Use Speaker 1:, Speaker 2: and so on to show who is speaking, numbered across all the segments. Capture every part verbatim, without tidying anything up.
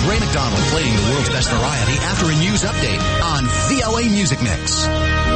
Speaker 1: Ray McDonald playing the world's best variety after a news update on V O A Music Mix.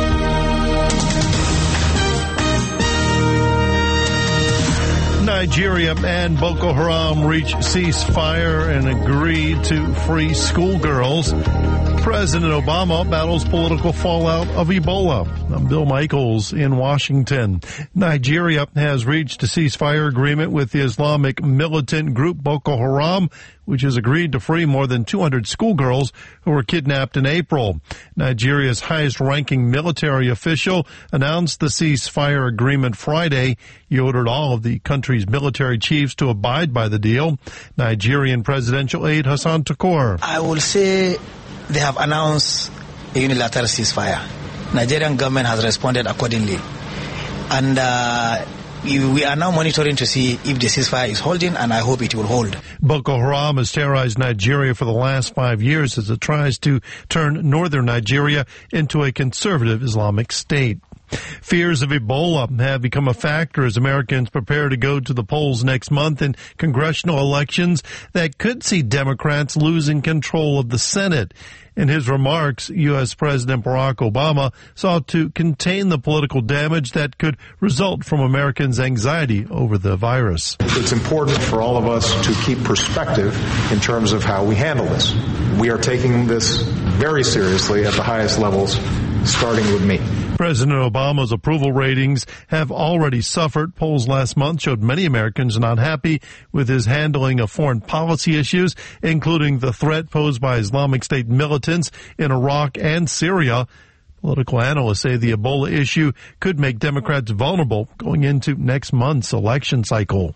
Speaker 2: Nigeria and Boko Haram reach ceasefire and agreed to free schoolgirls. President Obama battles political fallout of Ebola. I'm Bill Michaels in Washington. Nigeria has reached a ceasefire agreement with the Islamic militant group Boko Haram, which has agreed to free more than two hundred schoolgirls who were kidnapped in April. Nigeria's highest-ranking military official announced the ceasefire agreement Friday. He ordered all of the country's military chiefs to abide by the deal. Nigerian presidential aide Hassan Tukur.
Speaker 3: I will say they have announced a unilateral ceasefire. Nigerian government has responded accordingly. And uh, we are now monitoring to see if the ceasefire is holding, and I hope it will hold.
Speaker 2: Boko Haram has terrorized Nigeria for the last five years as it tries to turn northern Nigeria into a conservative Islamic state. Fears of Ebola have become a factor as Americans prepare to go to the polls next month in congressional elections that could see Democrats losing control of the Senate. In his remarks, U S. President Barack Obama sought to contain the political damage that could result from Americans' anxiety over the virus.
Speaker 4: It's important for all of us to keep perspective in terms of how we handle this. We are taking this very seriously at the highest levels, starting with me.
Speaker 2: President Obama's approval ratings have already suffered. Polls last month showed many Americans not happy with his handling of foreign policy issues, including the threat posed by Islamic State militants in Iraq and Syria. Political analysts say the Ebola issue could make Democrats vulnerable going into next month's election cycle.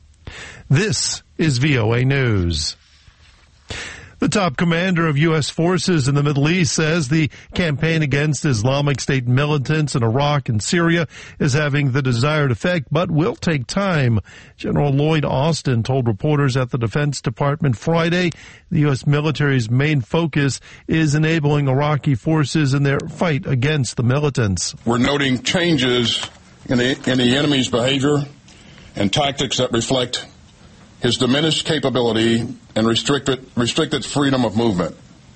Speaker 2: This is V O A News. The top commander of U S forces in the Middle East says the campaign against Islamic State militants in Iraq and Syria is having the desired effect, but will take time. General Lloyd Austin told reporters at the Defense Department Friday the U S military's main focus is enabling Iraqi forces in their fight against the militants.
Speaker 5: We're noting changes in the, in the enemy's behavior and tactics that reflect his diminished capability and restricted, restricted freedom of movement.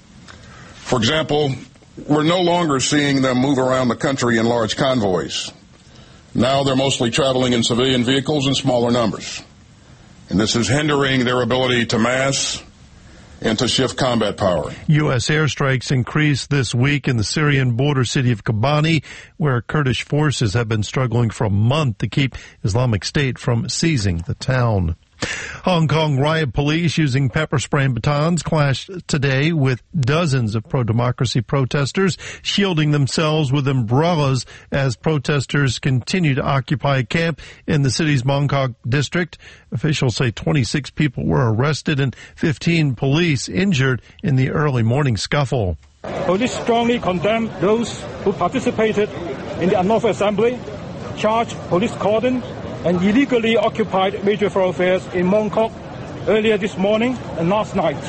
Speaker 5: For example, we're no longer seeing them move around the country in large convoys. Now they're mostly traveling in civilian vehicles in smaller numbers. And this is hindering their ability to mass and to shift combat power.
Speaker 2: U S airstrikes increased this week in the Syrian border city of Kobani, where Kurdish forces have been struggling for a month to keep Islamic State from seizing the town. Hong Kong riot police using pepper spray and batons clashed today with dozens of pro-democracy protesters, shielding themselves with umbrellas as protesters continue to occupy a camp in the city's Mong Kok district. Officials say twenty-six people were arrested and fifteen police injured in the early morning scuffle.
Speaker 6: Police strongly condemn those who participated in the unlawful assembly, charged police cordon, and illegally occupied major thoroughfares in Mong Kok earlier this morning and last night.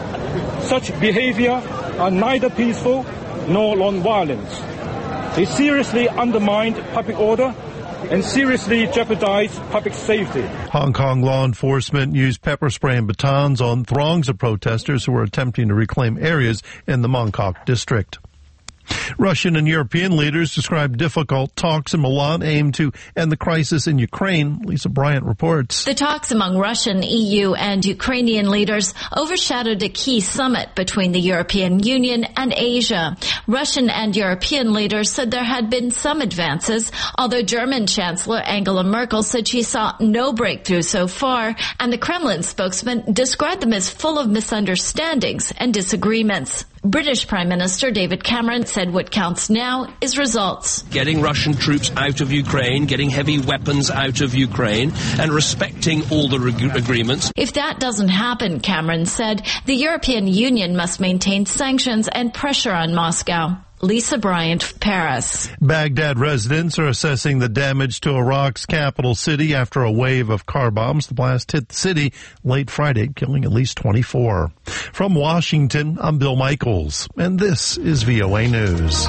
Speaker 6: Such behavior are neither peaceful nor non-violent. They seriously undermined public order and seriously jeopardize public safety.
Speaker 2: Hong Kong law enforcement used pepper spray and batons on throngs of protesters who were attempting to reclaim areas in the Mong Kok district. Russian and European leaders described difficult talks in Milan aimed to end the crisis in Ukraine. Lisa Bryant reports.
Speaker 7: The talks among Russian, E U, and Ukrainian leaders overshadowed a key summit between the European Union and Asia. Russian and European leaders said there had been some advances, although German Chancellor Angela Merkel said she saw no breakthrough so far, and the Kremlin spokesman described them as full of misunderstandings and disagreements. British Prime Minister David Cameron said what counts now is results.
Speaker 8: Getting Russian troops out of Ukraine, getting heavy weapons out of Ukraine, and respecting all the reg- agreements.
Speaker 7: If that doesn't happen, Cameron said, the European Union must maintain sanctions and pressure on Moscow. Lisa Bryant, Paris.
Speaker 2: Baghdad residents are assessing the damage to Iraq's capital city after a wave of car bombs. The blast hit the city late Friday, killing at least twenty-four. From Washington, I'm Bill Michaels, and this is V O A News.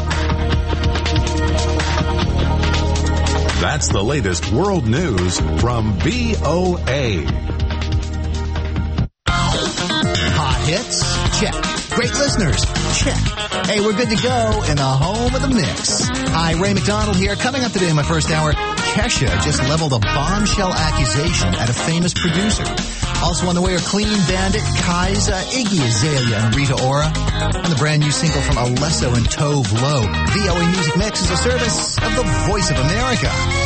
Speaker 9: That's the latest world news from V O A.
Speaker 1: hits? Check. Great listeners? Check. Hey, we're good to go in the home of the mix. Hi, Ray McDonald here. Coming up today in my first hour, Kesha just leveled a bombshell accusation at a famous producer. Also on the way are Clean Bandit, Kaiser, Iggy Azalea, and Rita Ora. And the brand new single from Alesso and Tove Lo. V O A Music Mix is a service of the Voice of America.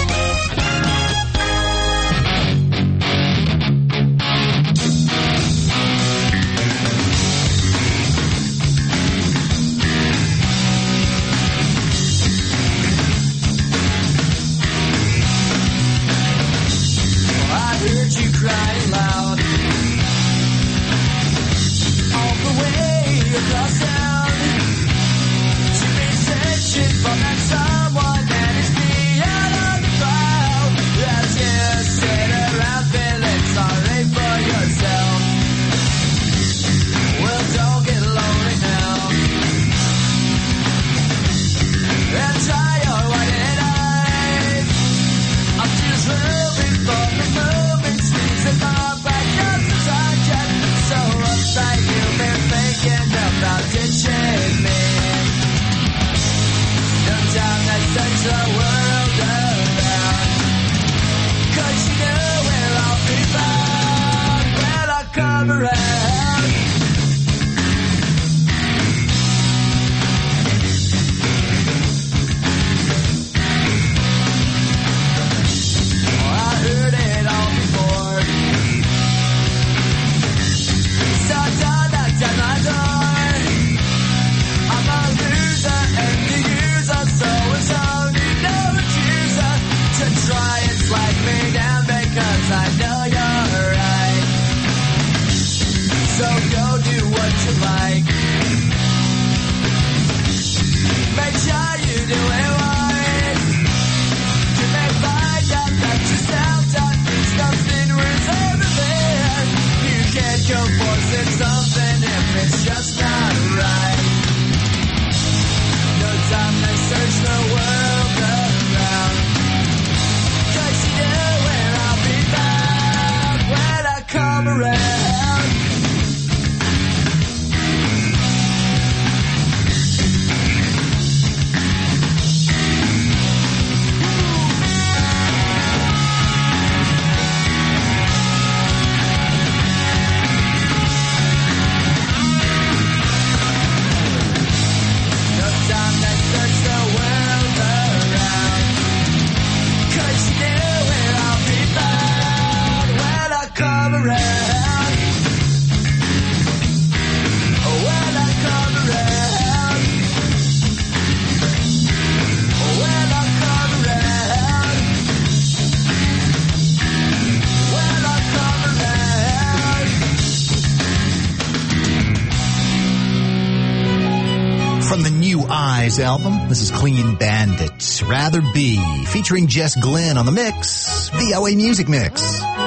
Speaker 1: Album. This is Clean Bandit, Rather Be, featuring Jess Glynn on the mix, V O A Music Mix.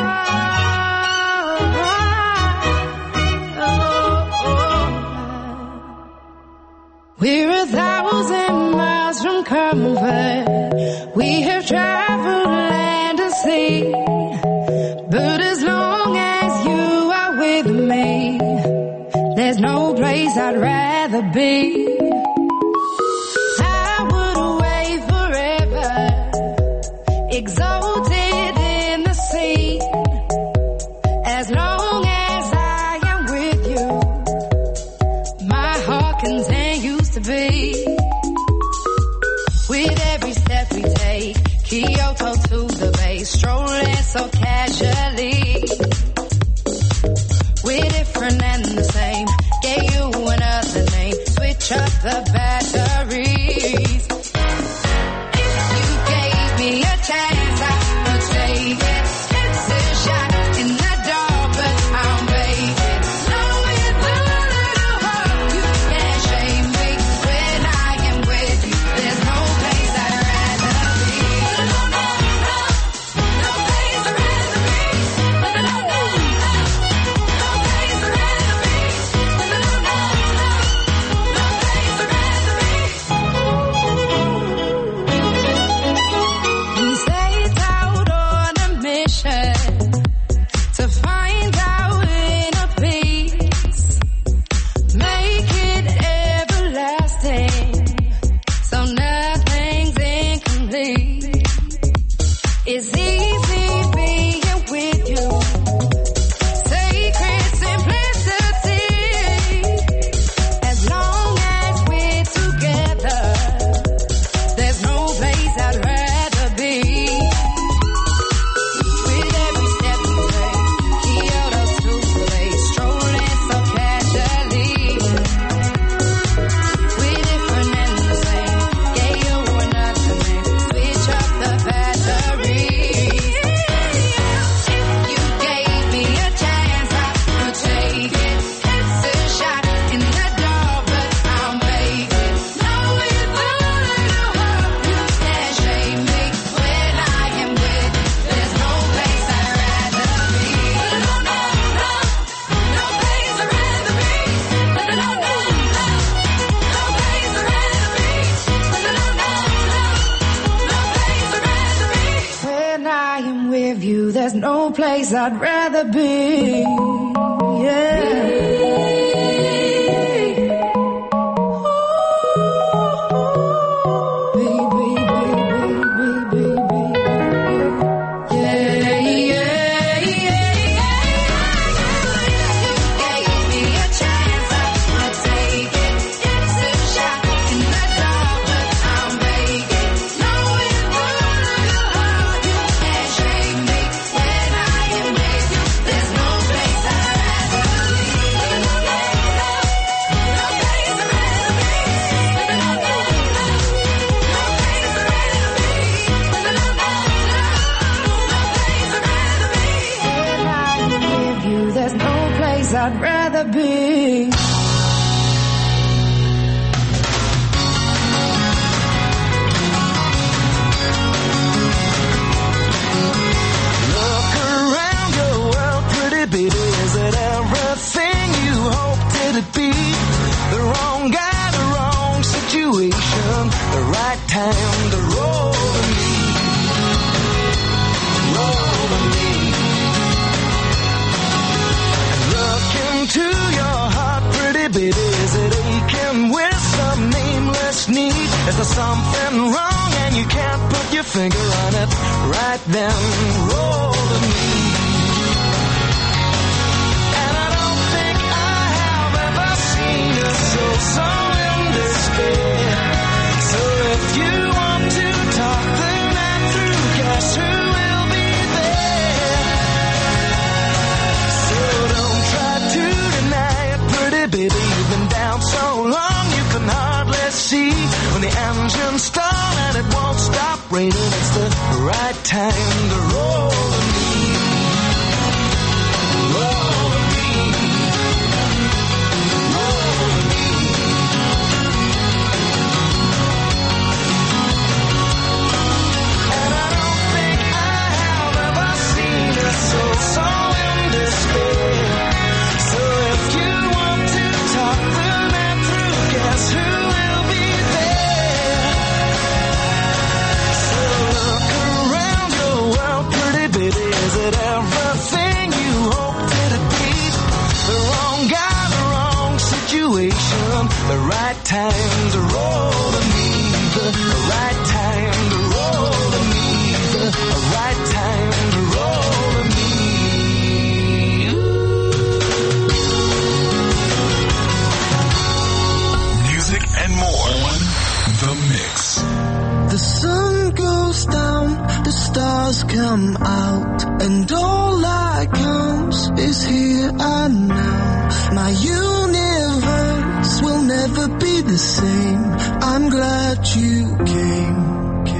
Speaker 10: We're a thousand miles from comfort. We have traveled land and sea. But as long as you are with me, there's no place I'd rather be. Exalted in the sea, as long as I am with you, my heart continues to beat. With every step we take, Kyoto to the bay, strolling so casually. We're different and the same, gave you another name, switch up the batteries. You gave me a chance, I no place I'd rather be. Yeah. I'd rather be.
Speaker 11: Look around your world, pretty baby. Is it everything you hoped it'd be? The wrong guy, the wrong situation, the right time to roll to me. Roll to me. To your heart, pretty baby, is it aching with some nameless need? Is there something wrong and you can't put your finger on it? Right then, roll to me. And I don't think I have ever seen a soul so in despair. So if you want to talk the night through, guess who will be there? So don't try to baby, you've been down so long you can hardly see. When the engines stall and it won't stop raining, it's the right time to roll to me. Roll to me. Roll to me. And I don't think I have ever seen a soul so in despair. So if you talk the night through, guess who will be there? So look around your world, pretty baby, is it everything you hoped it'd be? The wrong guy, the wrong situation, the right time to roll to me, the right time to roll to me, the right time to roll to me.
Speaker 9: And more on The Mix.
Speaker 11: The sun goes down, the stars come out, and all that counts is here and now. My universe will never be the same. I'm glad you came.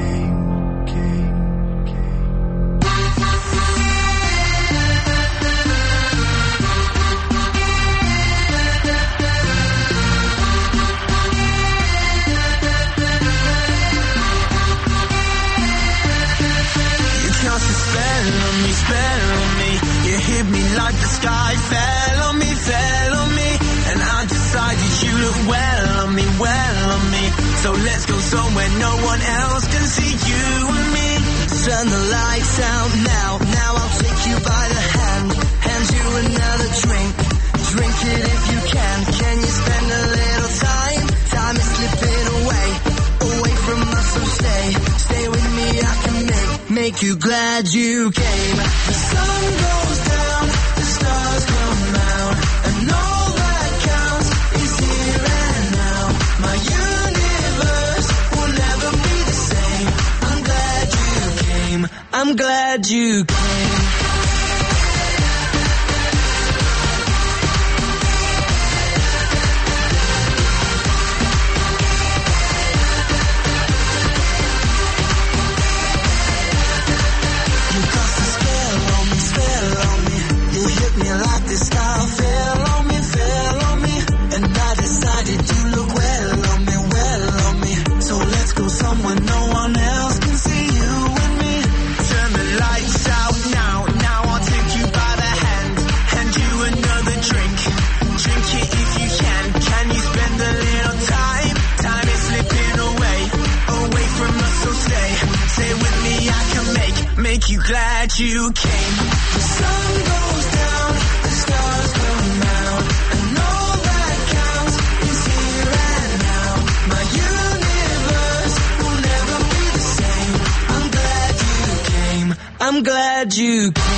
Speaker 12: Spell on me, you hit me like the sky fell on me, fell on me, and I decided you look well on me, well on me. So let's go somewhere no one else can see you and me. Turn the lights out now, now I'll take you by the hand, hand you another drink, drink it if you can. Can you spend a little time? Time is slipping away, away from us, so stay, stay with me. I can make, make you glad you came. The sun goes down, the stars come out, and all that counts is here and now. My universe will never be the same. I'm glad you came, I'm glad you came. Like this star fell on me, fell on me, and I decided you look well on me, well on me. So let's go somewhere no one else can see you and me. Turn the lights out now, now I'll take you by the hand, hand you another drink, drink it if you can. Can you spend a little time? Time is slipping away, away from us, so stay, stay with me. I can make, make you glad you came. The sun goes down, the stars come out, and all that counts is here and now. My universe will never be the same. I'm glad you came. I'm glad you came.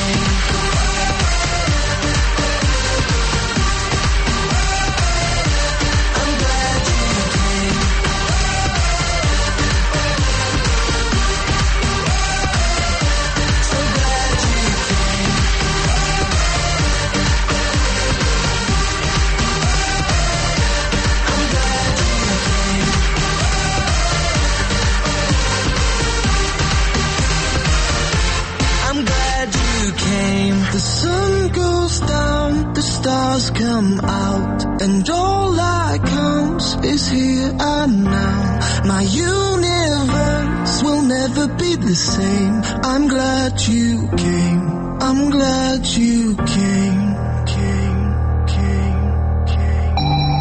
Speaker 12: The sun goes down, the stars come out, and all that counts is here and now. My universe will never be the same. I'm glad you came. I'm glad you came. Came, came, came.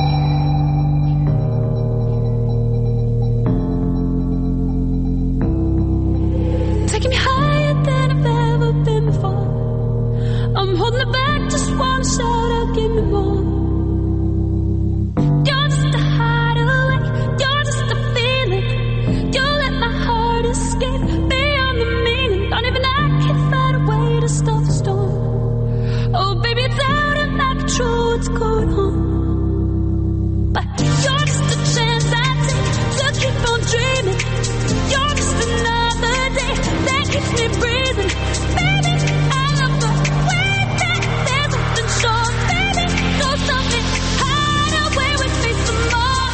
Speaker 13: Taking me higher than I've ever been before. I'm holding it back, just wanna shout out, give me more. You're just a hideaway, you're just a feeling. You let my heart escape beyond the meaning. Don't even I can find a way to stop the storm. Oh baby, it's out of my control what's going on. But you're just a chance I take to keep on dreaming. You're just another day that keeps me breathing. Baby, I love the way that there's something short. Baby, go something, hide away with me some more.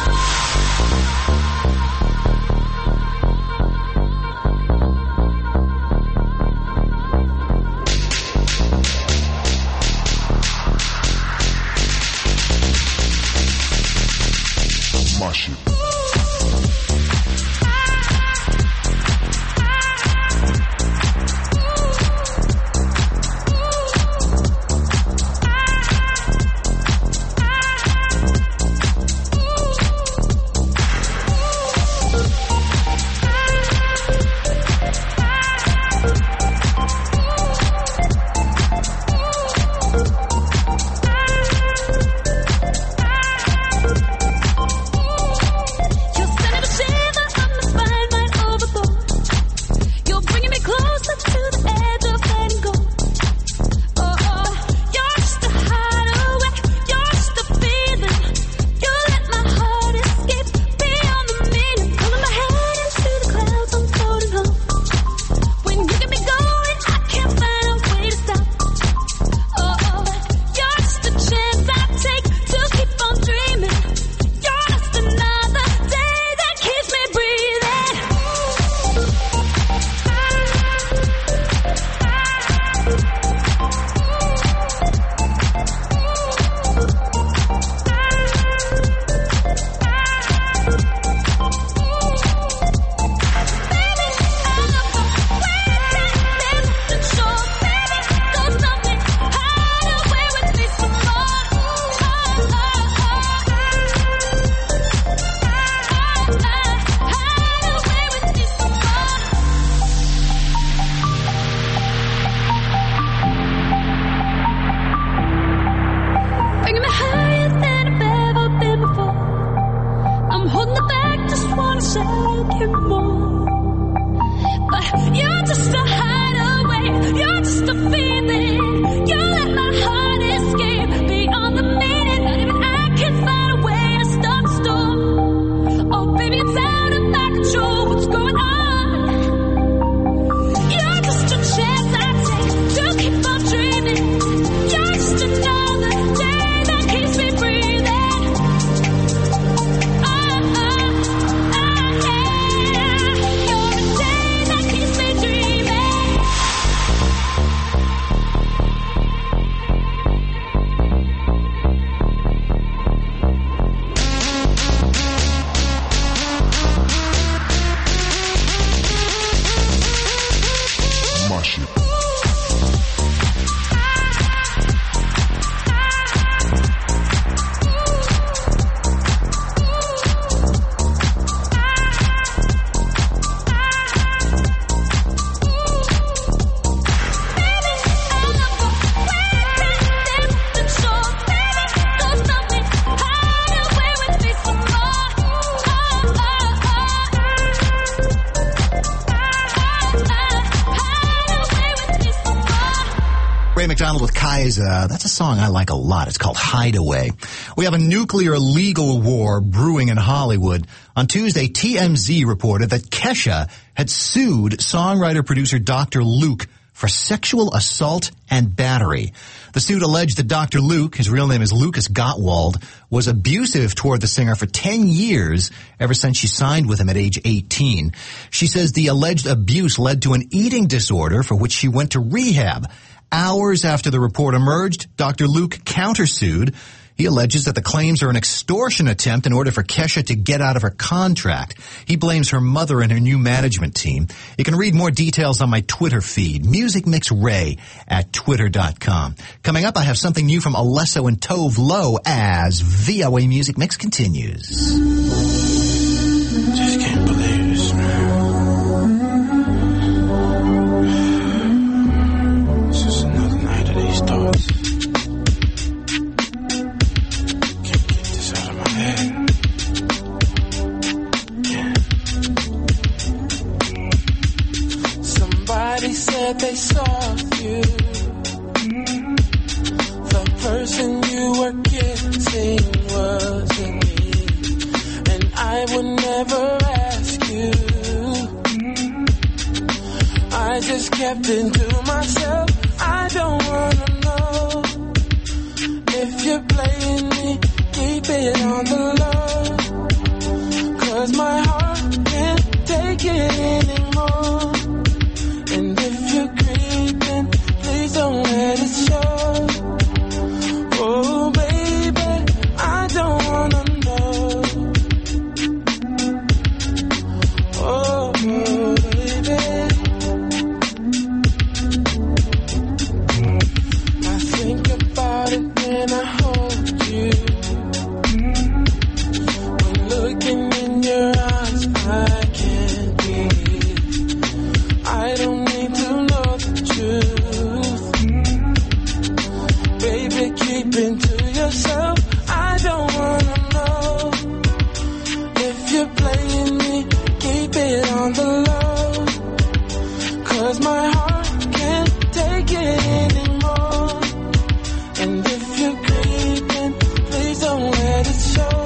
Speaker 9: My shit.
Speaker 1: McDonald with Kaiser. That's a song I like a lot. It's called Hideaway. We have a nuclear legal war brewing in Hollywood. On Tuesday, T M Z reported that Kesha had sued songwriter-producer Doctor Luke for sexual assault and battery. The suit alleged that Doctor Luke, his real name is Lucas Gottwald, was abusive toward the singer for ten years, ever since she signed with him at age eighteen. She says the alleged abuse led to an eating disorder for which she went to rehab. Hours after the report emerged, Doctor Luke countersued. He alleges that the claims are an extortion attempt in order for Kesha to get out of her contract. He blames her mother and her new management team. You can read more details on my Twitter feed, Music Mix Ray at twitter dot com. Coming up, I have something new from Alesso and Tove Lo as V O A Music Mix continues.
Speaker 11: Just can't believe this, man. It's just another night of these thoughts.
Speaker 14: Somebody said they saw you. The person you were kissing wasn't me, and I would never ask you. I just kept it to myself. I don't wanna know if you're playing me. Keep it on the low, 'cause my heart can't take it anymore. And if you're creeping, please don't let it show. Oh baby, I don't wanna know. Oh baby, I think about it when I hold you. Looking in your eyes, I can't breathe. I don't need to know the truth. Baby, keep it to yourself. I don't wanna know if you're playing me. Keep it on the low, 'cause my heart can't take it anymore. And if you're creeping, please don't let it show.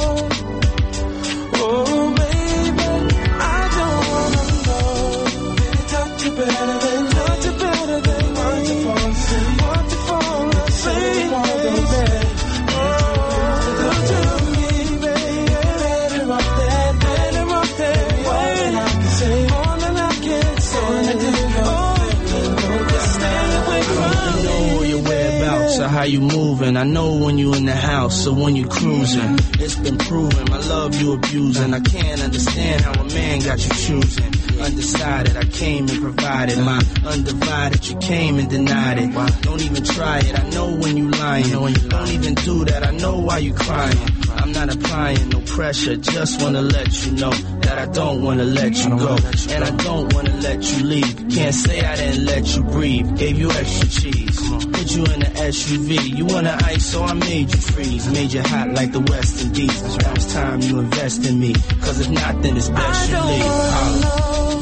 Speaker 14: Oh baby, I don't wanna know. Did it touch you better than, touch you better than want to fall asleep, want to fall asleep, baby. Oh, don't you me, baby. Better off that, better off that way. More than I can say, more than I can say. Oh, just stay away from me.
Speaker 15: I know your whereabouts or how you moving. I know when you in the house or when you cruising. It's been proven my love you abusing. I can't understand how a man got you choosing. Undecided, I came and provided my undivided. You came and denied it. Don't even try it. I know when you lying. Don't even do that. I know why you crying. I'm not applying no pressure. Just wanna let you know that I don't wanna let you go, and I don't wanna let you leave. Can't say I didn't let you breathe. Gave you extra cheese. Put you in an S U V. You wanna ice, so I made you freeze. Made you hot like the West Indies. Now it's time you invest in me. 'Cause if not, then it's best you leave. Holla.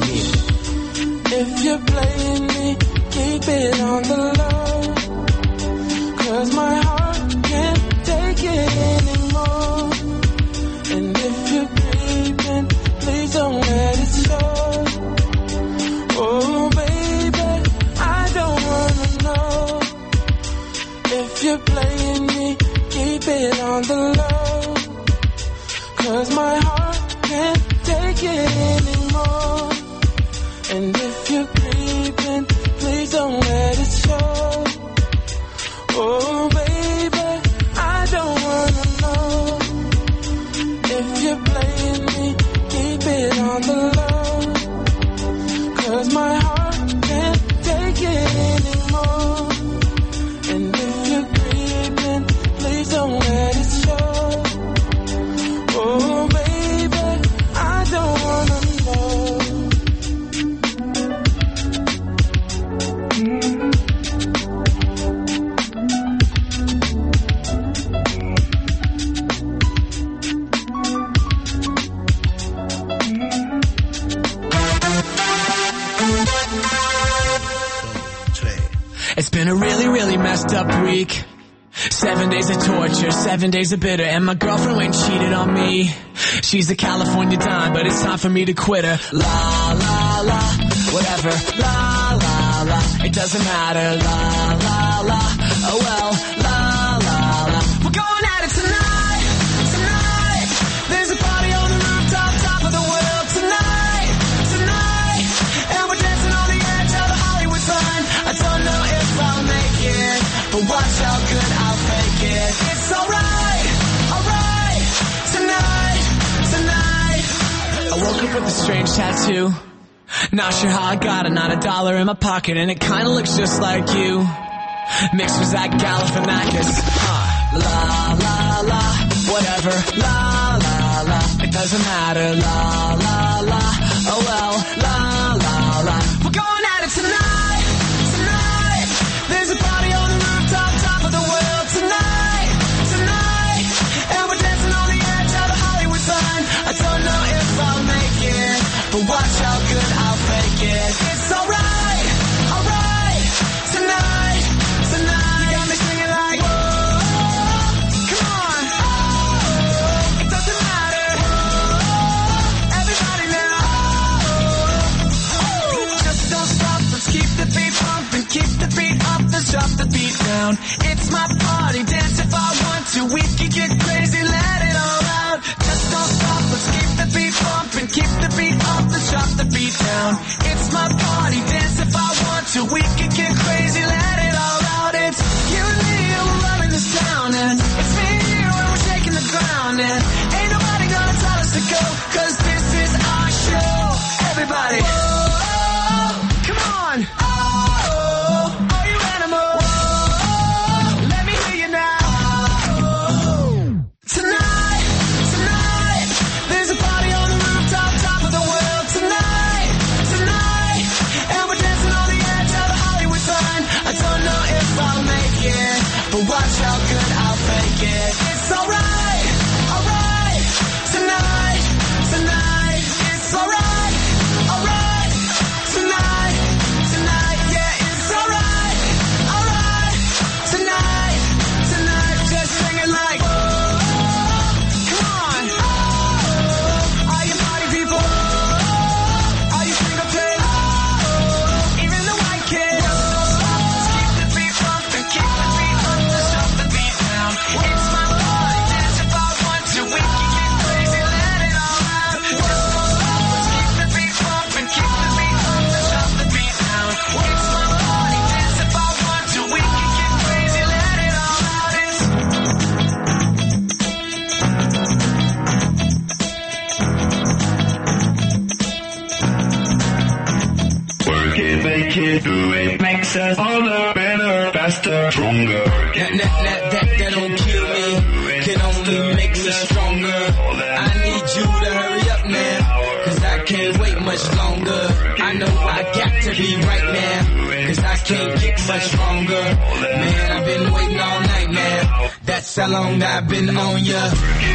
Speaker 14: If you're playing me, keep it on the low, 'cause my heart can't take it anymore. And if you're creeping, please don't let it show. Oh baby, I don't wanna know if you're playing me, keep it on the low, 'cause my heart can't take it anymore. And if you're creeping, please don't let it show. Oh baby, I don't wanna know if you're playing me, keep it on the low, 'cause my heart can't take it anymore. And if you're creeping, please don't let it show. Oh baby, I don't wanna know.
Speaker 16: up week. Seven days of torture, seven days of bitter, and my girlfriend went and cheated on me. She's a California dime, but it's time for me to quit her. La, la, la, whatever. La, la, la, it doesn't matter. La, la, la, oh well. La, la, la, we're going at it tonight, tonight. There's a party on the rooftop, top of the world tonight, tonight. And we're dancing on the edge of the Hollywood sign. I don't know if I'll make it, but watch how good I'll fake it. It's alright, alright, tonight, tonight. I woke up with a strange tattoo. Not sure how I got it, not a dollar in my pocket, and it kinda looks just like you. Mixed with Zach Galifianakis. Huh. La, la, la, whatever. La, la, la, it doesn't matter. La, la, la, oh well. La, la, la, we're going at it tonight, tonight. There's a party on the rooftop, top of the world tonight, tonight. And we're dancing on the edge of the Hollywood sign. I don't know if I'll make it, but watch how good I'll fake it. It's alright, alright, tonight, tonight. You got me singing like, whoa, come on, oh, it doesn't matter, oh, everybody now, oh, just don't stop, let's keep the beat pumping, keep the beat up, let's drop the beat down. It's my party, dance if I want to, we can get crazy, let it all out. Just don't stop, let's keep the beat pumping, keep the beat up, let's drop the beat down. It's my party, dance if I want to, we can get crazy, let it all out. It's you and me and we're running this town, and it's me and you and we're shaking the ground, and ain't nobody gonna tell us to go, cause this is our show. Everybody, whoa, come on, oh, are you animals? Whoa, let me hear you now. Tonight, tonight, there's a party on the rooftop, top of the world tonight, tonight. And we're dancing on the edge of the Hollywood sign. I don't know if I'll make it, but watch how good I'll fake it. It's alright, alright, tonight, tonight. It's alright, alright, tonight, tonight. Yeah, it's alright, alright, tonight, tonight. Just sing it like, whoa, come on, oh, are you party people? Oh, are you single kids? Oh, even the white kids. Keep the beat pumping, keep the beat up, let's drop the beat down. It's my party, dance if I want to, we can get crazy, let it all out. Just don't stop, let's keep the beat pumping, keep the beat up, let's drop the beat down. It's my party, dance if I want to, we can get crazy, let it all out. It's
Speaker 17: Work it, make it, do it, makes us harder, better, faster, stronger.
Speaker 15: That, that, that, that, that don't kill me, can only make me stronger. I need you to hurry up now, cause I can't wait much longer. I know I got to be right now, cause I can't get much stronger. Man, I've been waiting all night now, that's how long I've been on ya.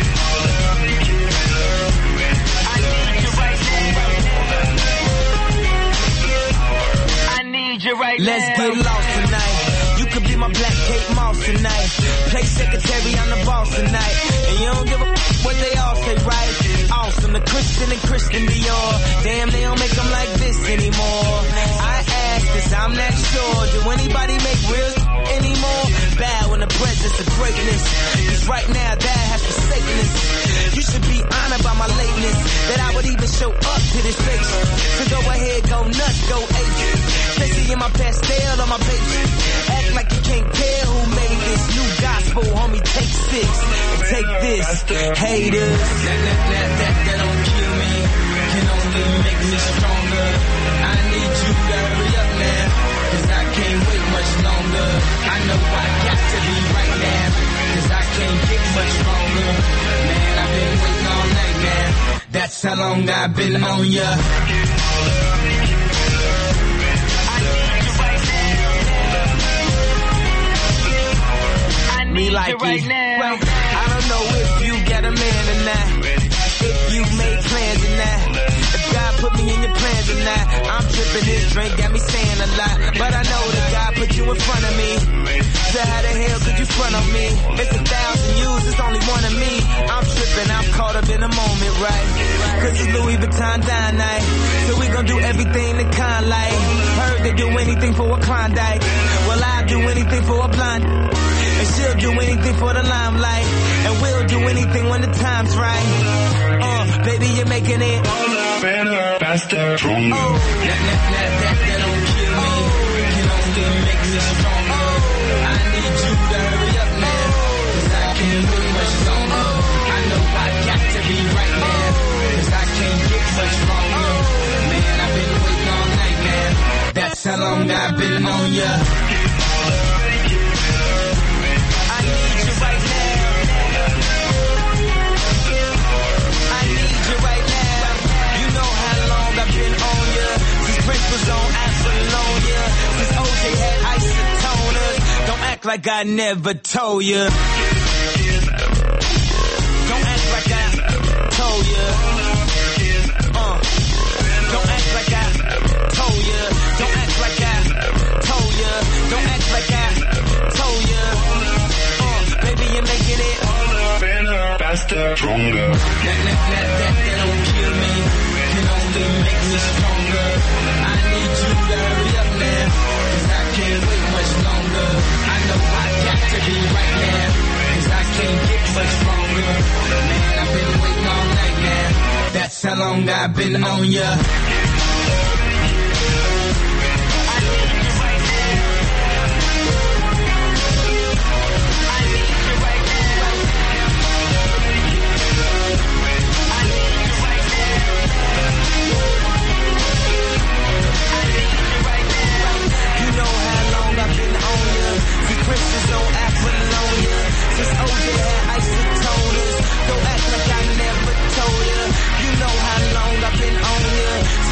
Speaker 16: Right
Speaker 15: Let's now. Get lost tonight. You could be my black Kate Moss tonight. Play secretary, I'm the boss tonight. And you don't give a f- what they all say, right? Awesome, the Christian and Christian Dior. Damn, they don't make them like this anymore. I ask this, I'm not sure. Do anybody make real anymore? Bow in the presence of greatness. Cause right now, that has forsaken us. You should be honored by my lateness, that I would even show up to this place. So go ahead, go nuts, go ape. Especially in my pastel on my page. Act like you can't tell who made this new gospel, homie. Take six and take this, haters. That, that, that, that, that don't kill me, can only make me stronger. I need you to hurry up now, cause I can't wait much longer. I know I got to be right now, cause I can't get much stronger. Man, I've been waiting all night now, that's how long I've been on ya. Me like
Speaker 16: right
Speaker 15: it.
Speaker 16: now.
Speaker 15: I don't know if you got a man or not.
Speaker 12: if you made plans or not. If God put me in your plans or not. I'm tripping, this drink got me saying a lot. But I know that God put you in front of me. So how the hell could you front on me? It's a thousand yous, it's only one of me. I'm tripping, I'm caught up in the moment, right? Cause it's Louis Vuitton dine night. So we gon' do everything the kind like. Heard they do anything for a Klondike. Well, I'll do anything for a blonde. And she'll do anything for the limelight. And we'll do anything when the time's right. Uh, baby, you're making it all up, better, faster, stronger. Oh, that, that, that, that, that don't kill me. Can only make me stronger. I need you to hurry up now. Cause I can't look much longer. I know I got to be right now. Cause I can't get much longer. Man, I've been waiting all night, man. That's how long I've been on ya. Was on Apollonia, since O J had isotoners. Don't act like I never told ya. Don't act like I told ya. Uh, don't act like I told ya. Don't act like I told ya. Don't act like I told ya. Uh, baby, you're making it better, faster, stronger. That, that, that, that, that don't kill me. Can only make me stronger. I need you to hurry up now, cause I can't wait much longer. I know I got to be right now, cause I can't get much stronger. Man, I've been waiting all night now. That's how long I've been on ya. Christmas on Apollonia, since O J had isotoners. Don't act like I never told ya. You know how long I've been on ya.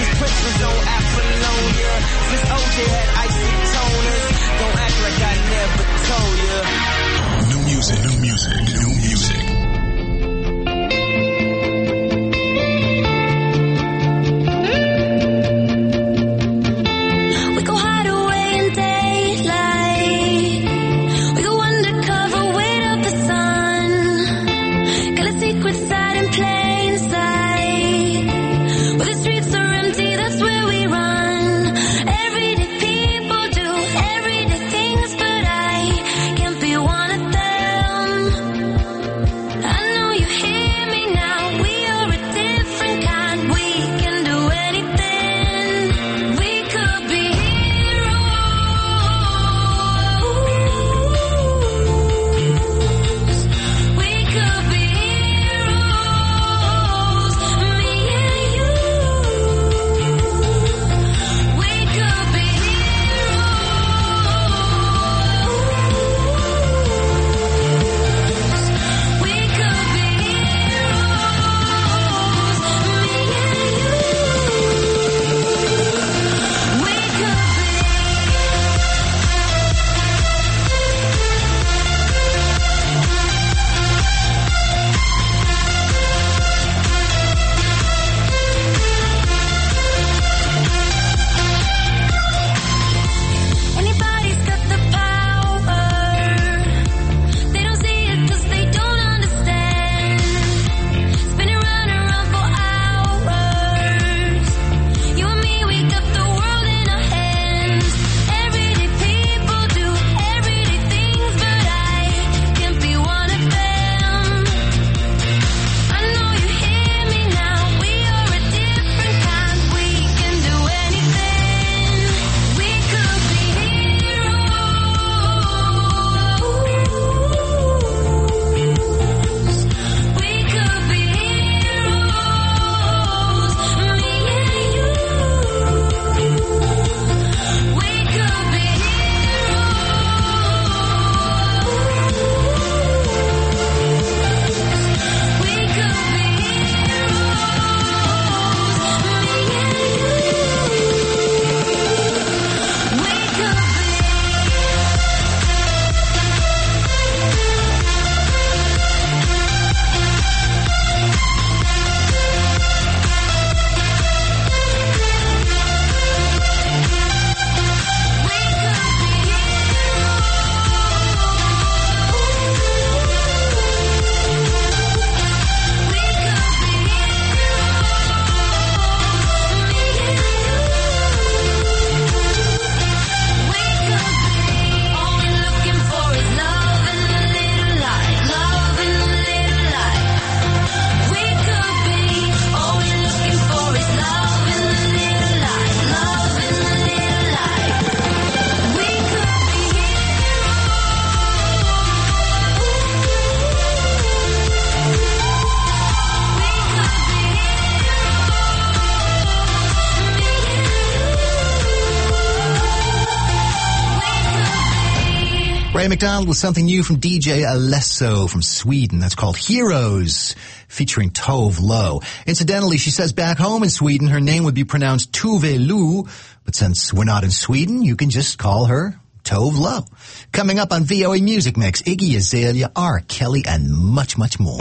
Speaker 1: Ray McDonald with something new from D J Alesso from Sweden. That's called Heroes, featuring Tove Lo. Incidentally, she says back home in Sweden, her name would be pronounced Tove Lo, but since we're not in Sweden, you can just call her Tove Lo. Coming up on V O A Music Mix, Iggy Azalea, R. Kelly, and much, much more.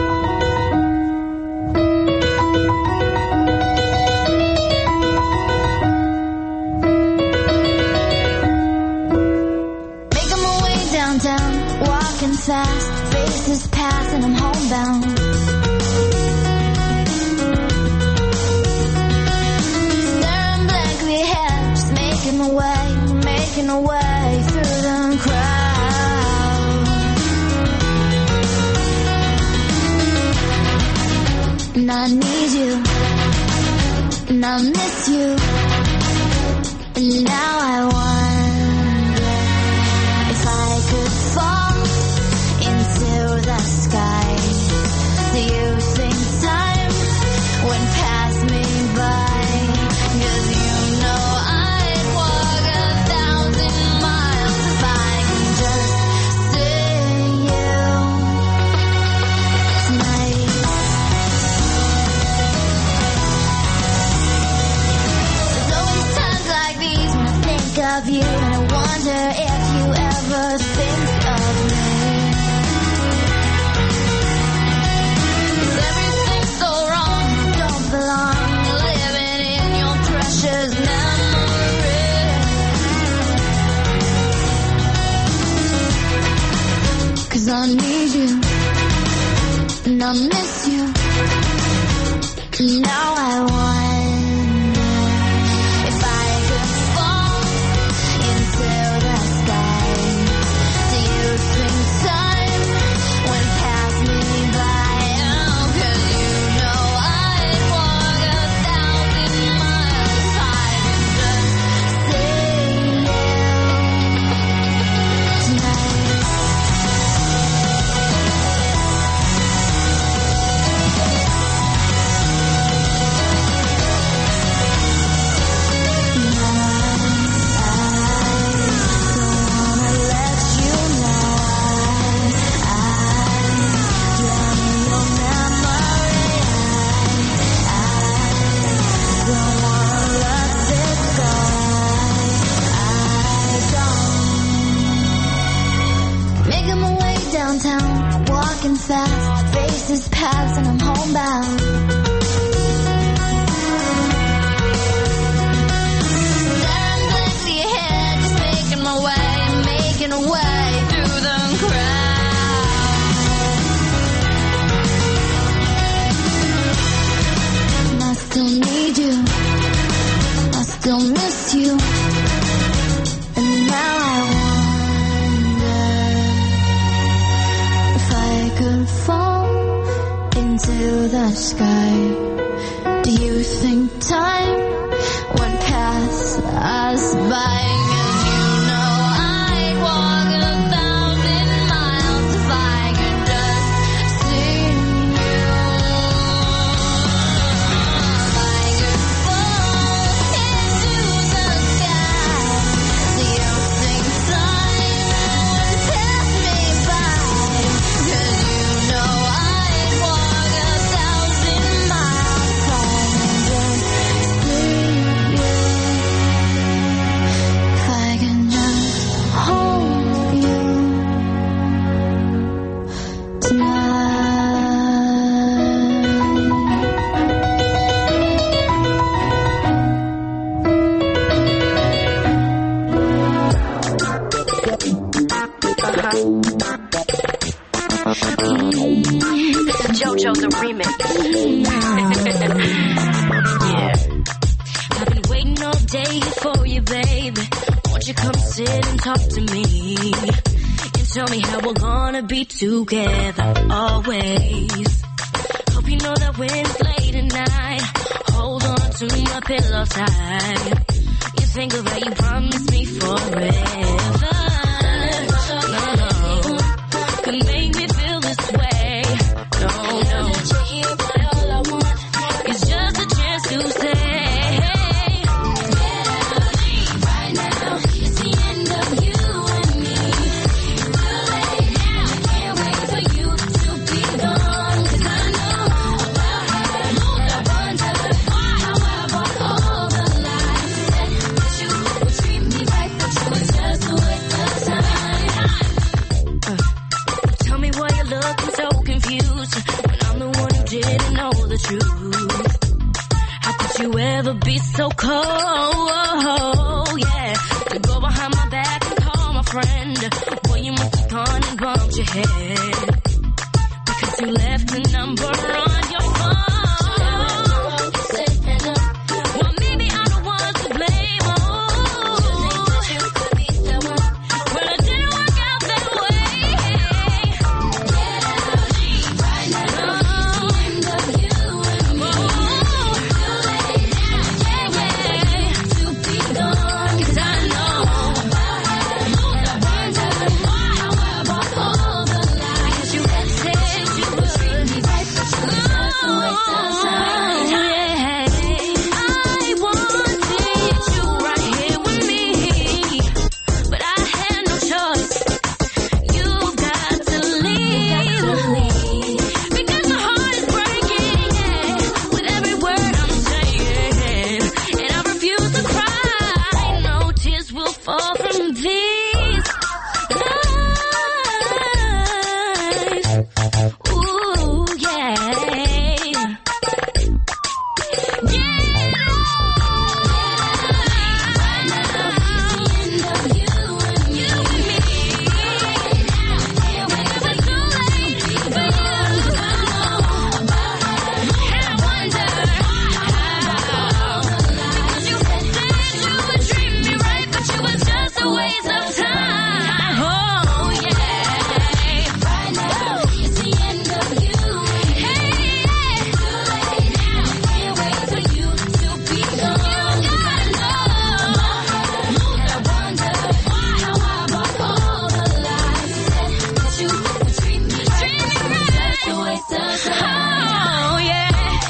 Speaker 13: Fast, faces pass and I'm homebound. Staring blankly ahead, just making my way, making my way through the crowd. And I need you, and I miss you, and now I wonder if I could fall into the sky. Do you think time would pass me by? 'Cause you know I'd walk a thousand miles if I can just see you tonight. There's always times like these when I think of you, and I wonder if you ever think of me. I need you, and I miss you, and now I wonder if I could fall into the sky. Do you think time would pass me by? Oh, 'cause you know I'd walk a thousand miles if I could just see you tonight. Downtown, walking fast, faces pass and I'm homebound. Staring blankly ahead, just making my way, making a way through the crowd. And I still need you, I still miss you, and now I could fall into the sky. Do you think time would pass us by? 'Cause you know I'd walk a thousand miles if I could just see you. If I could fall into the sky, do you think time would pass me by? 'Cause you know I'd walk a thousand miles if I can just see you. If I can just hold you
Speaker 18: JoJo the remix. Yeah.
Speaker 13: I've been waiting all day for you, baby. Won't you come sit and talk to me? And tell me how we're gonna be together always. Hope you know that when it's late at night, hold on to my pillow tight. You think of how you promised me forever. No, no, could make me feel this way. No, no. All I want is just a chance to say, right now, it's the end of you and me. would be so cold, yeah. To go behind my back and call my friend. Boy, you must have gone and bumped your head. Because you left a number on your phone. Well, maybe I'm the one to blame, oh. Well, it didn't work out that way. Right now, end of you and me. To be gone, 'cause I know about all the lies you had said you would treat me right, but you were just a waste of time. I wanted you right here with me, but I had no choice. You've got to leave, because my heart is breaking, yeah, with every word I'm saying, and I refuse to cry. No tears will fall from these eyes. Ooh, yeah. Oh, yeah.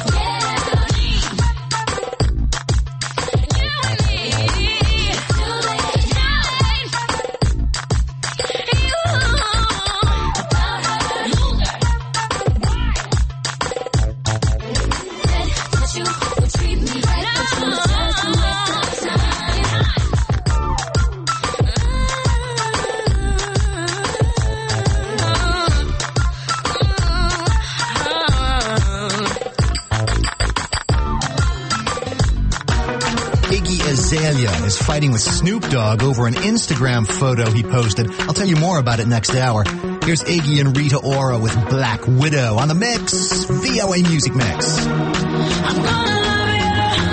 Speaker 1: Iggy Azalea is fighting with Snoop Dogg over an Instagram photo he posted. I'll tell you more about it next hour. Here's Iggy and Rita Ora with Black Widow on the Mix, V O A Music Mix.
Speaker 13: I'm gonna love you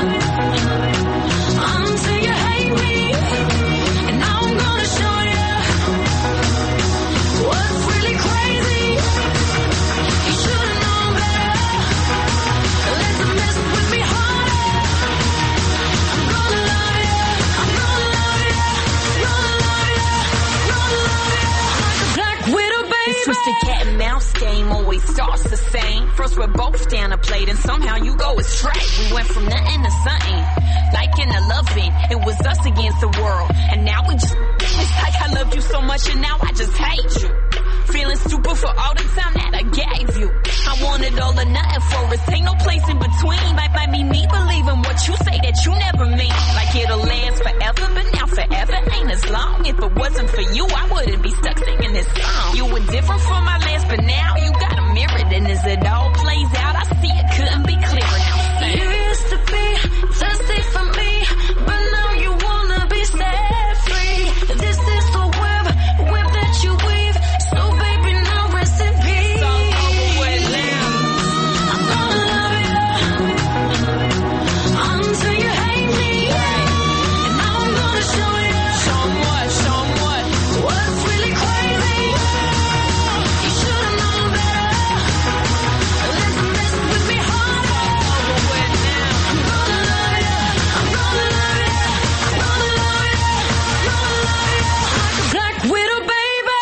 Speaker 13: until you hate me, and I'm gonna show you what's really crazy. You should've known better. Let's mess with me harder. I'm gonna love you. I'm gonna love you. Gonna love you. Gonna love you like a Black Widow, baby.
Speaker 19: This twisted cat and mouse game always starts the same. First we're both down a plate and somehow you go astray. We went from nothing to something, like in a loving. It was us against the world, and now we just, it's like I loved you so much and now I just hate you. Feeling stupid for all the time that I gave you. I wanted all or nothing for us, ain't no place in between. Might, might be me believing what you say that you never mean. Like it'll last forever, but now forever ain't as long. If it wasn't for you, I wouldn't be stuck singing this song. You were different from my last, but now you got a mirror. And as it all plays out, I see it couldn't be clearer now.
Speaker 13: You used to be thirsty for me, but now you wanna be set free. This is the web, web that you weave. So baby, now rest in peace.
Speaker 19: It's all over with now.
Speaker 13: I'm gonna love you until you hate me, and now I'm gonna show you.
Speaker 19: Show 'em what, show 'em what.
Speaker 13: What's really crazy? You should've known better. Let's mess with me harder.
Speaker 19: Over with now.
Speaker 13: I'm gonna love you. I'm gonna love you. I'm gonna love you. Gonna love you like a Black Widow, baby.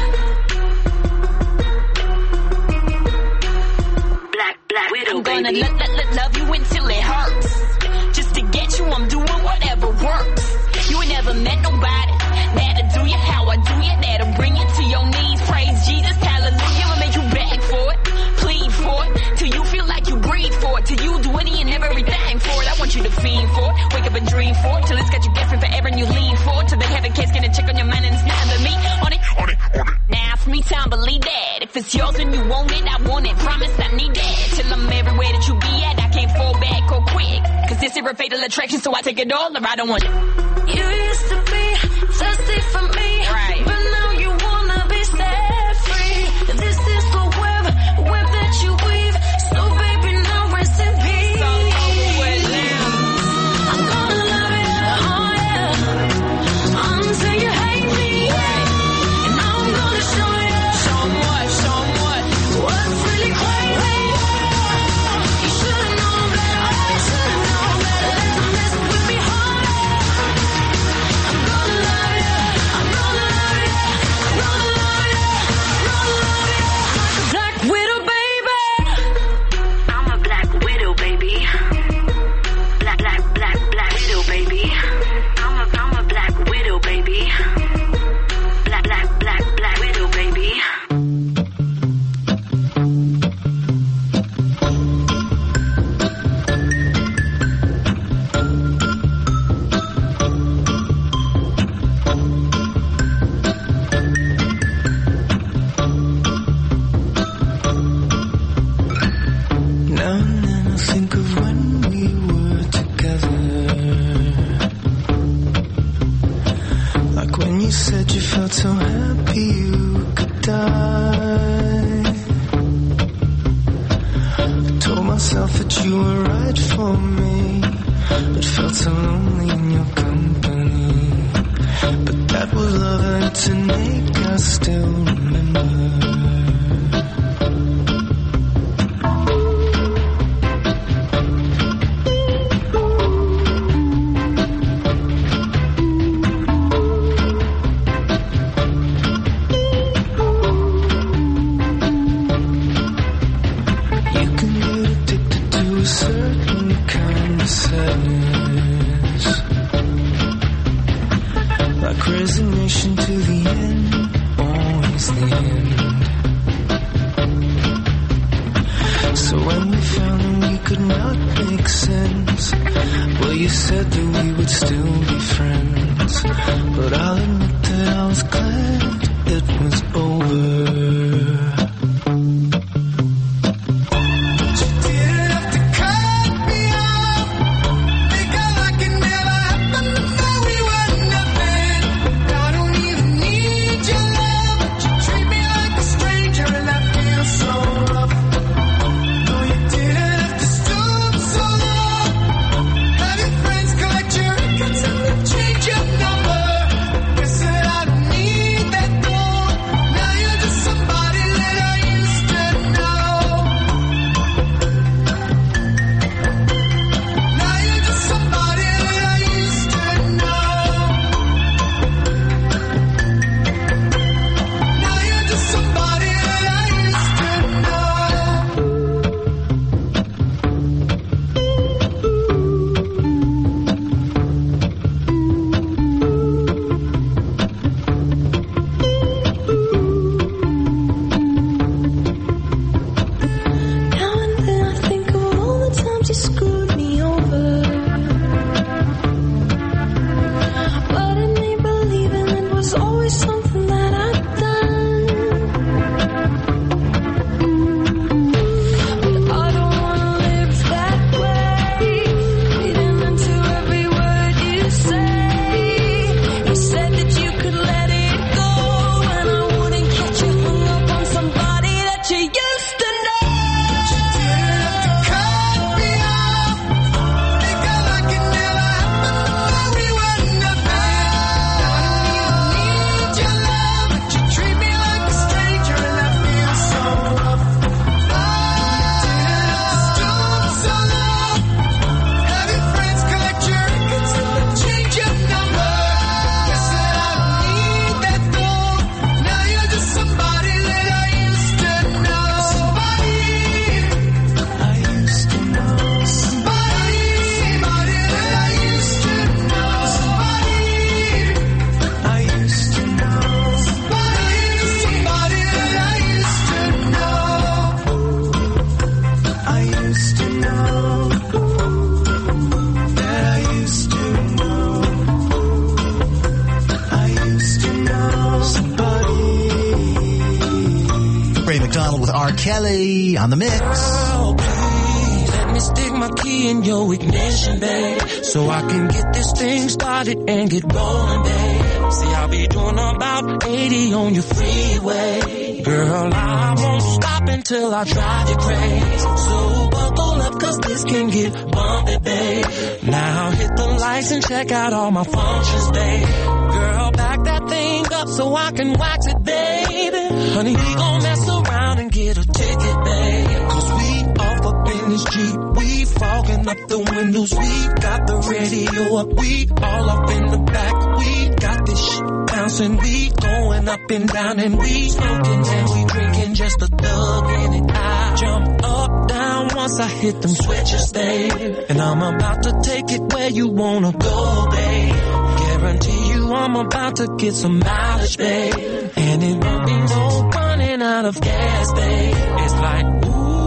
Speaker 19: Black, black widow, I'm gonna let, let, let love you until it hurts. Just to get you, I'm doing whatever works. You ain't never met nobody that'll do you how I do you, that'll bring you to your knees. Praise Jesus, hallelujah, I'll make you beg for it, plead for it, till you feel like you breathe for it, till you do any and everything for it. I want you to fiend for it, wake up and dream for it, till it's got you guessing forever and you lean for it, till they have a casket and check on your mind and it's not but me on it, on it, on it. Now for me, time believe that if it's yours and you want want it, I want it. Promise I need that. Till I'm everywhere that you be at, I can't fall back or quick. Cause this is a fatal attraction, so I take it all or I don't want it.
Speaker 13: You used to be thirsty for me,
Speaker 19: right?
Speaker 13: But now you wanna be set free. This is the web, web that you weave. So baby, now rest in peace.
Speaker 19: It's all over with now.
Speaker 13: I'm gonna love it, oh yeah, until you hate me, yeah. And I'm gonna show you,
Speaker 16: show 'em what, show 'em what,
Speaker 13: what's really crazy. You should've known better, you should've known better. Let them mess with me harder. I'm gonna love you, I'm gonna love you, I'm gonna love you, I'm gonna love you. Black widow, baby.
Speaker 18: I'm a black widow, baby. Black, black, black, black widow, baby. I'm a, I'm a black widow, baby. Black, black, black, black widow, baby.
Speaker 11: Now and then I think of when we were together. Like when you said you felt so happy you could die. I told myself that you were right for me, but felt so lonely in your company. But that was love and to make us still remember. You can get addicted to a certain kind of sadness, like resignation to the end, always the end. So when we found that we could not make sense, well, you said that we would still be friends. But I'll admit that I was glad it was over.
Speaker 13: Change your number. Guess that I don't need that though. Now you're just somebody let
Speaker 1: Riley on the mix.
Speaker 14: Oh, please, let me stick my key in your ignition, babe, so I can get this thing started and get rolling, babe. See, I'll be doing about eighty on your freeway. Girl, I won't stop until I drive you crazy. So buckle up, cause this can get bumpy, babe. Now hit the lights and check out all my functions, babe. Girl, back that thing up so I can wax it, baby. Honey, we gon' mess around and get a ticket, babe. Cause we off up in this Jeep. We fogging up the windows. We got the radio up. We all up in the back. We got this shit bouncing. We going up and down and we smoking and we drinking, just a thug in it. I jump up, down once I hit them switches, babe. And I'm about to take it where you wanna go, babe. Guarantee you I'm about to get some mileage, babe. And it won't be no running out of gas, babe. It's like,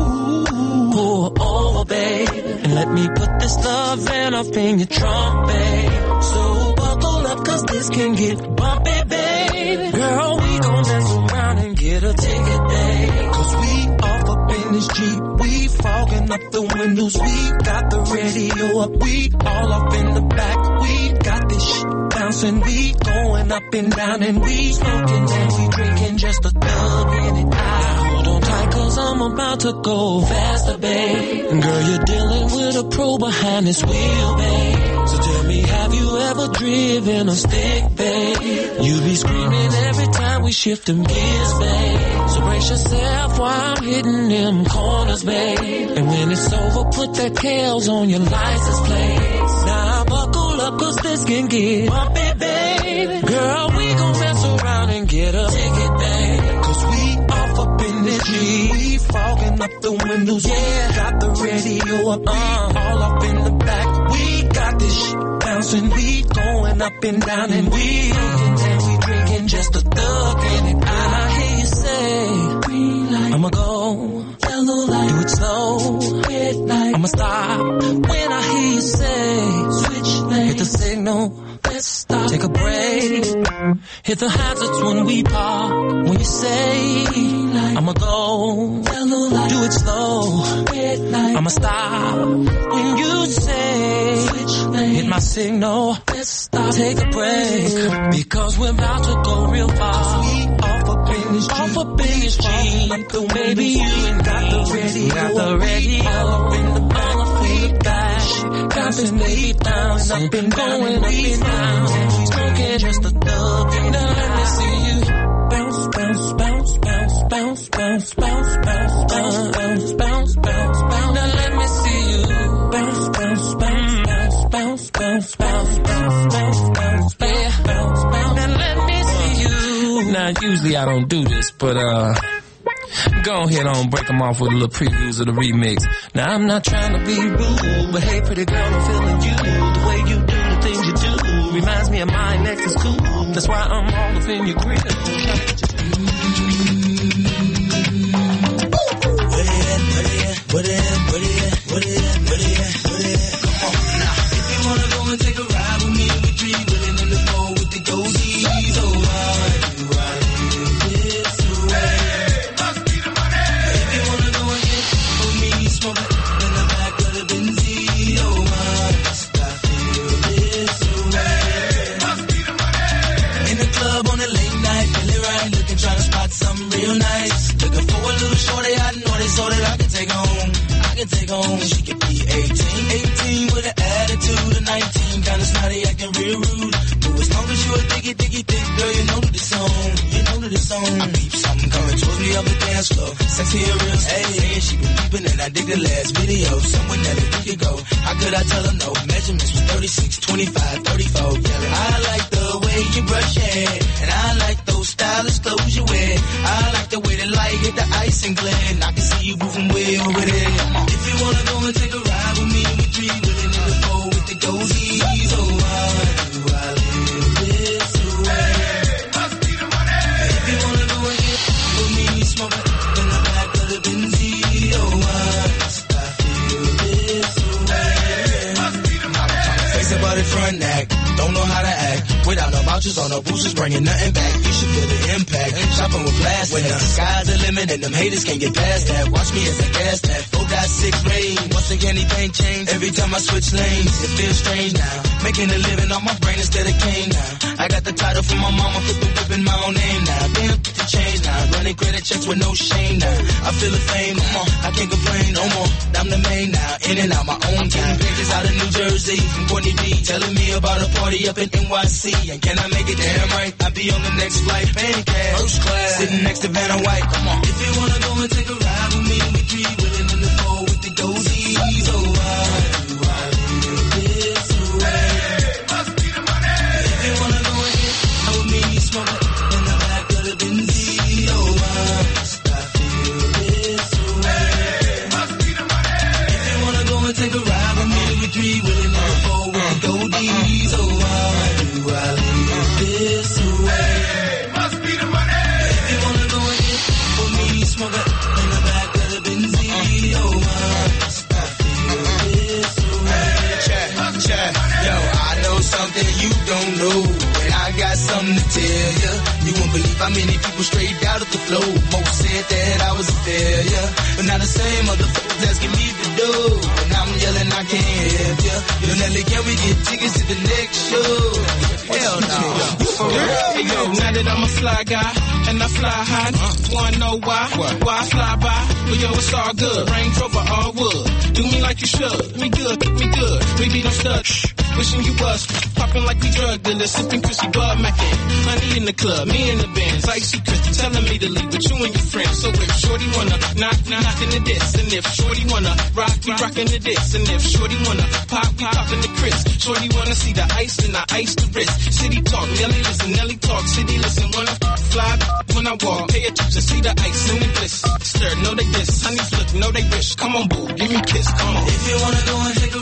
Speaker 14: ooh, pull over, babe. And let me put this love in up in your trunk, babe. So buckle up, cause this can get bumpy, babe. Girl, we gon' mess around and get a ticket, babe. Cause we off up in this Jeep. We fogging up the windows. We got the radio up. We all up in the back. We got this shit bouncing. We going up and down and we smoking and we drinking, just a thug in it. I hold on tight cause I'm about to go faster, babe. And girl, you're dealing with a pro behind this wheel, babe. So tell me, have you ever driven a stick, babe? You be screaming every time we shift them gears, babe. So brace yourself while I'm hitting them corners, babe. And when it's over, put that Kales on your license plate. Now buckle up cause this can get bumpy, babe. Girl, we gon' mess around and get a ticket, babe. Cause we off up in this Jeep. We fogging up the windows. Yeah, got the radio up. Uh, all up in the back. We got this shit bouncing. We going up and down and we drinking and we drinking, just a thug in it. And I hear you say, green light, I'ma go, yellow light, do it slow, red light, I'ma stop. When I hear you say, switch lane, hit the signal, let's stop, take a break, hit the hazards when we park. When you say, green light, I'ma go, yellow light, do it slow, red light, I'ma stop. When you say, switch lane, hit my signal, let's stop, take a break, because we're about to go real far. We off up in this Jeep, off up in this Jeep. Maybe you ain't got the radio, got the radio up in the back, we back, got this baby bouncing, up and going up and down, smoking just a thug. Now let me see you bounce, bounce, bounce, bounce, bounce, bounce, bounce, bounce, bounce, bounce, bounce, bounce. Now let me see you bounce, bounce, bounce, bounce, bounce, bounce, bounce, bounce, bounce, bounce, bounce, bounce. Now let me see you. Now usually I don't do this, but uh. go ahead on, break them off with a little previews of the remix. Now I'm not trying to be rude, but hey pretty girl, I'm feeling you. The way you do the things you do reminds me of my next is cool. That's why I'm all up in your grill. Where they at, where they at, where they at, where they at, where they at, where they at, where they at. Come on now. If you wanna go and take a ride with me, we three willing in the four with the goldies. Oh, I do, I live this way. Smoke in the back of the Benzie, oh my, must I feel this way? Must be the money. In the club on a late night, feeling right, looking, trying to spot something real nice. Looking for a little shorty, I know they so that I can take home. I can take home, she could be eighteen, eighteen with an attitude of nineteen, kinda snotty, acting real rude. But as long as you a diggy, diggy, thick girl, you know that it's on, you know that it's on. I peep something coming towards me up the dance floor, sexy and real, hey, hey, she been peeping and I dig the last video, somewhere that a week ago. How could I tell her no? Measurements was thirty-six, twenty-five, thirty-four, yeah. I like the way you brush your hair, and I like those stylish clothes you wear. I like the way the light hit the ice and glare, and I can see you moving way over there. If you wanna go and take a ride with me, we three willing in the four with the goldies. Oh, why do I live this way? Must be the money. If you wanna go and get with me, smoke in the back of the Benzie. Oh, why must I feel this way? Must be the money. Face about it front act, don't know how to act without nobody.
Speaker 15: vouchers on the boosters, bringing nothing back. You should feel the impact. Shopping with plastic. When the sky's the limit and them haters can't get past that. Watch me as I gas that. four point six rain. Once again, anything change. Every time I switch lanes, it feels strange now. Making a living on my brain instead of cane now. I got the title from my mama, put the whip in my own name now. Damn, get the change now. Running credit checks with no shame now. I feel the fame, come on, I can't complain no more. I'm the main now, in and out my own time. Pages out of New Jersey from Courtney B, telling me about a party up in N Y C. And can I make it damn right? I'll be on the next flight, paying cash, first class, sitting next to Vanna White. Come on, if you wanna go and take a ride with me, we three willing in the four with the dozies. Oh, why do I live this way? Must be the money. If you wanna go and get out with me, smoke it in the back of the Benzie. Oh, why must I feel this way? Must be the money. If you wanna go and take a ride with me, we three willing in the four with the goldies. Oh, why do I live this way? Must be the money. If you wanna go and get with me, smoke it in the back of the Benzie. Oh, why must I feel this way? Check, check. Yo, I know something you don't know, and I got something to tell ya. You won't believe how many people straight out of the flow. Most said that I was a failure, but now the same motherfuckers asking me to do. And I'm yelling I can't help ya. Yo, Nelly, can we get tickets to the next show? Hell no. For real?
Speaker 16: Hey, yo, now that I'm a fly guy, and I fly high, wanna know why? Why I fly by? But yo, it's all good. Range Rover, all wood. Do me like you should. Me good, me good. We be no stud. Wishing you was popping like we drug dealers, sipping Chrissy Bud Mackin. Honey in the club, me in the bands, icy Chris telling me to leave with you and your friends. So if Shorty wanna knock, we knockin' the diss, and if Shorty wanna rock, we rockin' the diss, and if Shorty wanna pop, we poppin' the Chris. Shorty wanna see the ice, and I ice the wrist. City talk, Nelly listen, Nelly talk, city listen. When I fly, when I walk, pay attention, see the ice and the bliss. Stir, know they diss, honey flip, know they wish. Come on, boo, give me a kiss, come on.
Speaker 15: If you wanna go and take a